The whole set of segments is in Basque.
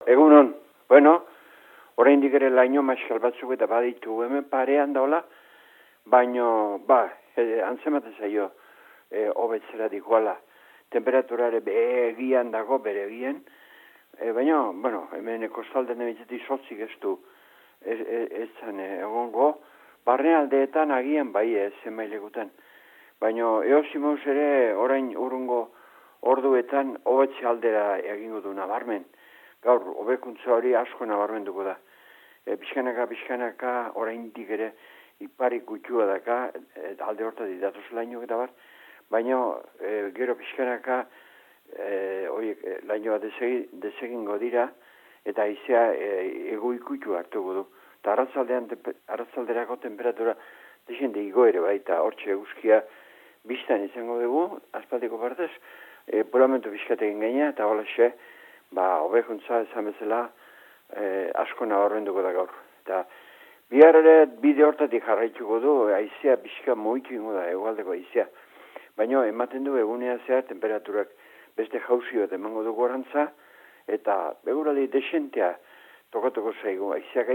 Egunon, oraindik ere laino maskal batzuk eta baditu hemen parean daula, baino, antzematen zaio, hobetzera dikoala. Temperaturare begian dago, bere egien, baina, hemen kostalden ebitzetik sotzik ez du, ez zan egongo, barne aldeetan agian bai zenbailekutan. Baina, eosimoz ere, orain urrungo orduetan, hobetze aldera egingo du nabarmen. Gaur, hobekuntza hori asko nabarmenduko da. Pixkanaka, oraindik ere, iparik gutxua daka, alde hortatik datoz laino eta bar, baina gero pixkanaka lainoa desegingo dira, eta haizea egoikutu hartuko du. Eta arratzalderako temperatura desende igo ere baita, hortxe eguzkia biztan izango dugu, aspaldiko partez, polamentu pixkatekin gaina, eta holaxe, hobekuntza esan bezala asko nabarmenduko da gaur. Eta bihar ere bide hortatik jarraituko du, haizea pixka mugitu ingo da, egualdeko haizea. Baina ematen du egunea zehar temperaturak beste jauzi bat emango du gorantza, eta beguraldi desentea tokatuko zaigu. Haizeak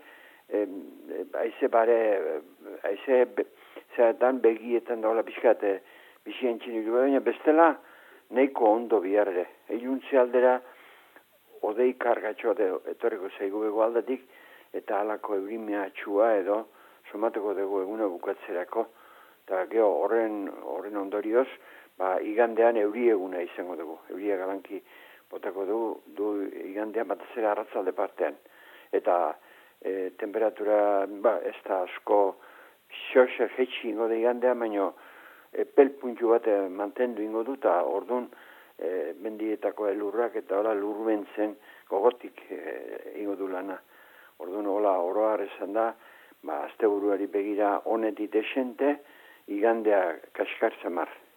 haize zeratan begietan daula pixkat bizien txinitu, baina bestela nahiko ondo bihar ere. Iluntze aldera odei kargatxoa etorriko zaigu egualdatik, eta halako eurimia txua edo somatuko dugu eguna bukatzerako. Eta geho horren ondorioz, igandean euri eguna izango dugu. Euria galanki botako du igandean batazera arratzalde partean. Eta temperatura ez da asko xoxer jetxi ingo da igandean, baina pel puntu bat mantendu ingo du, eta orduan mendietako elurrak eta lurbentzen gogotik ingo du lana. Orduan oroar esan da, asteburuari begira honetik desente, igandea kaskar zamar.